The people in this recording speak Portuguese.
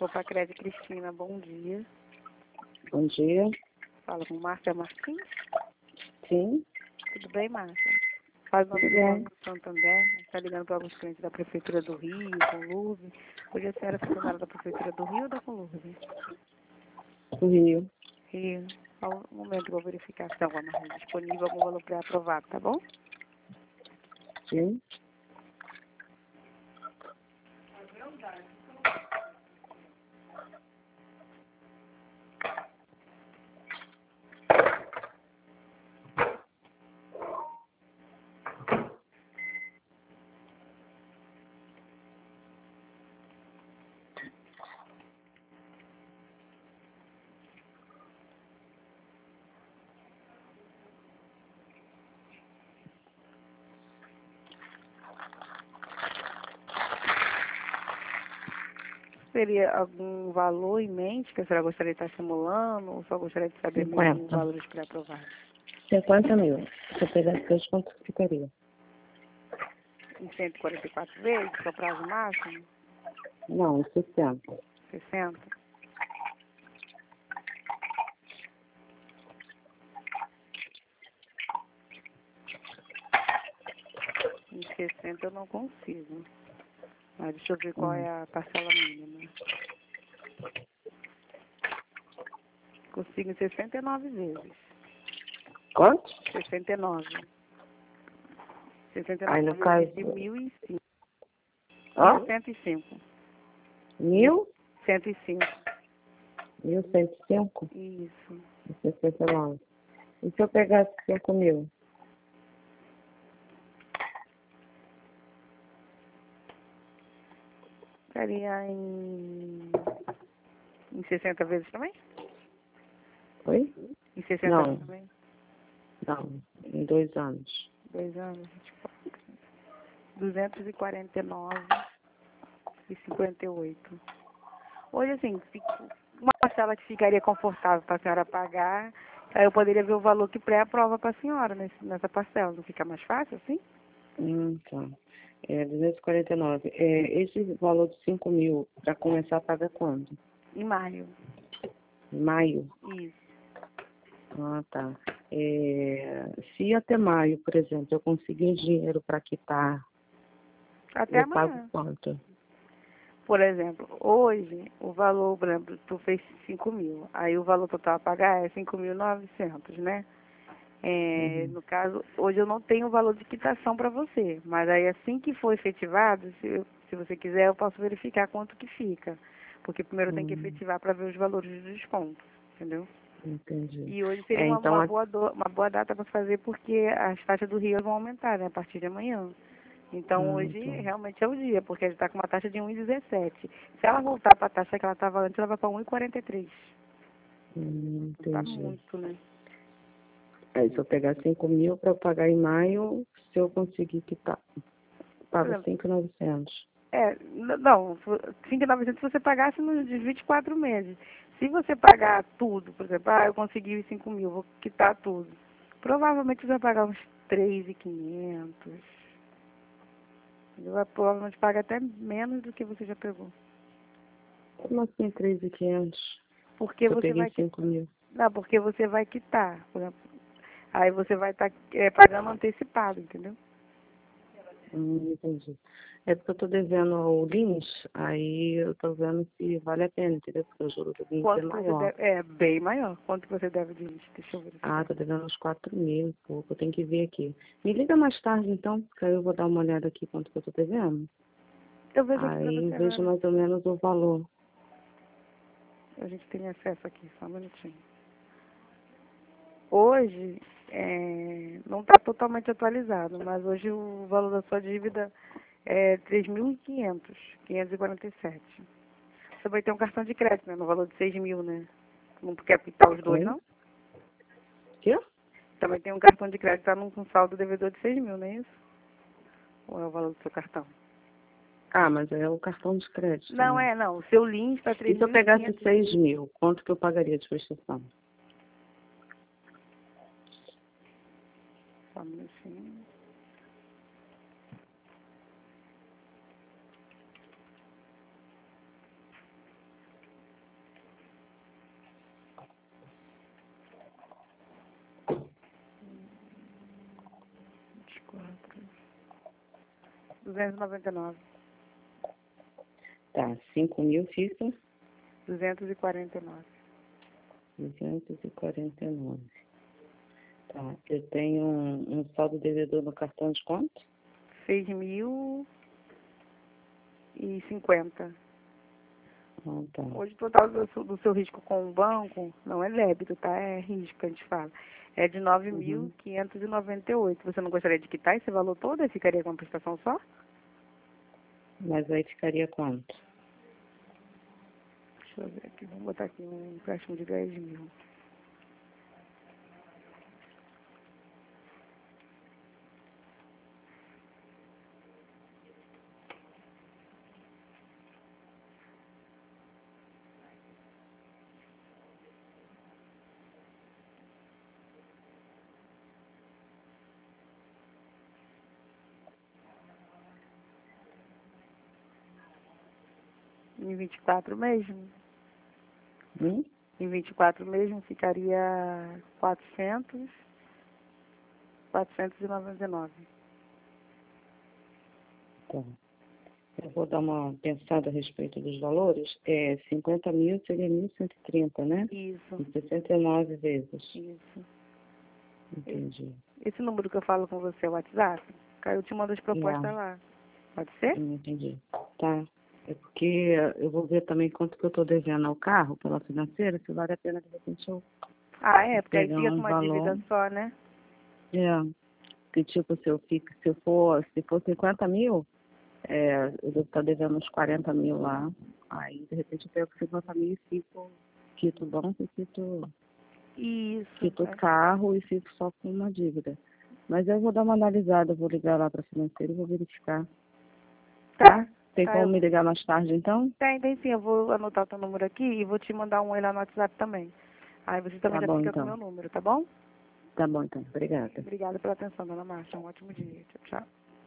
Copa Crédito Cristina, bom dia. Bom dia. Fala com Márcia Martins. Sim. Tudo bem, Márcia? Faz uma Tudo bem. do Santander. Está ligando para alguns clientes da Prefeitura do Rio, Conluve. Hoje a senhora é funcionária da Prefeitura do Rio ou da Conluve? Do Rio. Rio. Ao momento que eu vou verificar se tem alguma margem disponível, algum valor pré-aprovado, tá bom? Sim. Teria algum valor em mente que a senhora gostaria de estar simulando ou só gostaria de saber mesmo os 50. valores pré-aprovados? 50 mil. Se eu pegasse dois, quanto ficaria? Em 144 vezes, que é o prazo máximo? Não, 60. 60? Em 60 eu não consigo. Mas deixa eu ver qual é a parcela mínima. Consigo em 69 vezes. Quanto? 69. 69 Aí, no vezes caso... de 1.005. Ó, 1.105. 1.000? 105. 1.105? Isso. 69. E se eu pegasse 5 mil? Ficaria em 60 vezes também? Oi? Em 60 Não. vezes também? Não. Em 2 anos. 2 anos, 24. 249,58. Hoje, assim, uma parcela que ficaria confortável para a senhora pagar, aí eu poderia ver o valor que pré-aprova para a senhora nessa parcela. Não fica mais fácil, assim? Tá. 249. Esse valor de 5 mil, para começar a pagar quando? Em maio. Em maio? Isso. Ah, tá. Se até maio, por exemplo, eu conseguir o dinheiro para quitar, Até eu pago amanhã. quanto? Por exemplo, hoje, o valor, por exemplo, tu fez 5 mil. Aí o valor total a pagar é 5.900, né? No caso, hoje eu não tenho o valor de quitação para você. Mas aí assim que for efetivado, se você quiser, eu posso verificar quanto que fica. Porque primeiro tem que efetivar para ver os valores de desconto, entendeu? Entendi. E hoje seria uma, Então, uma boa data para fazer, porque as taxas do Rio vão aumentar, né, a partir de amanhã. Então, hoje realmente é o dia, porque a gente está com uma taxa de 1,17. Se ela voltar para a taxa que ela estava antes, ela vai para 1,43. Está entendi. muito, né? Aí, se eu pegar 5 mil para eu pagar em maio, se eu conseguir quitar, pago 5.900. Não, 5.900 se você pagasse nos 24 meses. Se você pagar tudo, por exemplo, eu consegui os 5 mil, vou quitar tudo. Provavelmente você vai pagar uns 3.500. Você vai provavelmente pagar até menos do que você já pegou. Como assim 3.500? Porque Eu você peguei vai 5 mil. Não, porque você vai quitar, por exemplo. Aí você vai estar pagando antecipado, entendeu? Entendi. É porque eu tô devendo ao Lins, aí eu tô vendo se vale a pena, entendeu? Porque o juro do Lins é Quanto que você maior. deve? É bem maior. Quanto que você deve de lixo? Deixa eu ver. Ah, tô devendo uns 4 mil, pouco, eu tenho que ver aqui. Me liga mais tarde, então, que aí eu vou dar uma olhada aqui quanto que eu tô devendo. Eu vejo aqui pra Aí você vejo agora. mais ou menos o valor. A gente tem acesso aqui, só um minutinho. Hoje, não está totalmente atualizado, mas hoje o valor da sua dívida é 3.500, 547. Você vai ter um cartão de crédito, né, no valor de 6 mil, né? Não quer quitar os dois, Oi? não? Quê? Também tem um cartão de crédito, tá com saldo devedor de 6 mil, não é isso? Ou é o valor do seu cartão? Ah, mas é o cartão de crédito, Não, né? não. O seu link está E se eu pegasse 3.500. 6 mil, quanto que eu pagaria de prestação? Só um minutinho. 299. Tá, 5 mil fica 249. 249. Tá, eu tenho um saldo devedor no cartão de conta? 6.050. Ah, tá. Hoje o total do seu risco com o banco não é débito, tá? É risco que a gente fala. É de 9.598. Você não gostaria de quitar esse valor todo e ficaria com uma prestação só? Mas aí ficaria quanto? Deixa eu ver aqui. Vamos botar aqui um empréstimo de 10 mil. Em 24 mesmo? Em 24 mesmo ficaria 499. Tá. Eu vou dar uma pensada a respeito dos valores. 50 mil seria 1.130, né? Isso. E 69 vezes. Isso. Entendi. Esse número que eu falo com você é o WhatsApp? Aí eu te mando as propostas lá. Pode ser? Entendi. Tá. É porque eu vou ver também quanto que eu estou devendo ao carro pela financeira, se vale a pena de repente eu Ah, é? Porque aí pegar fica com um uma valor. dívida só, né? Que tipo, se for 50 mil, eu devo estar devendo uns 40 mil lá. Aí, de repente, eu pego 50 mil e quito o banco e quito Isso. o carro e fico só com uma dívida. Mas eu vou dar uma analisada, eu vou ligar lá para a financeira e vou verificar. Tá? Tem como me ligar mais tarde, então? Tem sim. Eu vou anotar o teu número aqui e vou te mandar um oi lá no WhatsApp também. Aí você também Tá já bom, fica com o então. meu número, tá bom? Tá bom, então. Obrigada. Obrigada pela atenção, dona Márcia. Um ótimo dia. Tchau, tchau.